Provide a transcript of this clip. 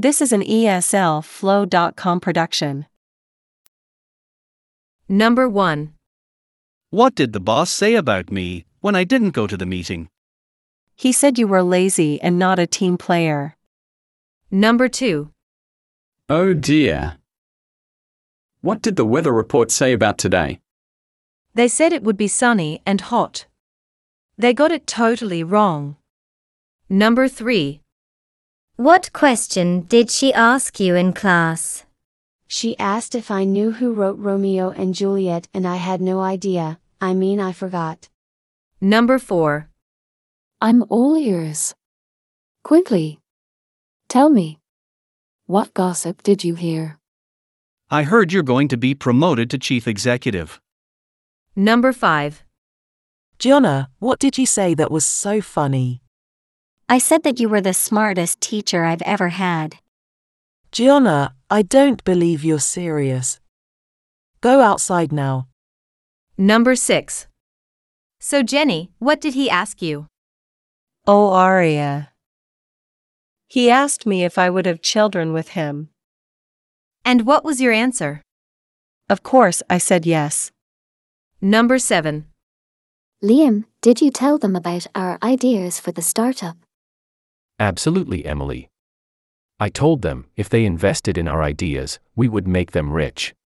This is an ESL Flow.com production. Number 1. What did the boss say about me when I didn't go to the meeting? He said you were lazy and not a team player. Number 2. Oh dear. What did the weather report say about today? They said it would be sunny and hot. They got it totally wrong. Number 3. What question did she ask you in class? She asked if I knew who wrote Romeo and Juliet, and I had no idea. I forgot. Number 4. I'm all ears. Quickly. Tell me. What gossip did you hear? I heard you're going to be promoted to chief executive. Number 5. Gianna, what did you say that was so funny? I said that you were the smartest teacher I've ever had. Gianna, I don't believe you're serious. Go outside now. Number 6. So Jenny, what did he ask you? Oh, Aria. He asked me if I would have children with him. And what was your answer? Of course, I said yes. Number 7. Liam, did you tell them about our ideas for the startup? Absolutely, Emily. I told them if they invested in our ideas, we would make them rich.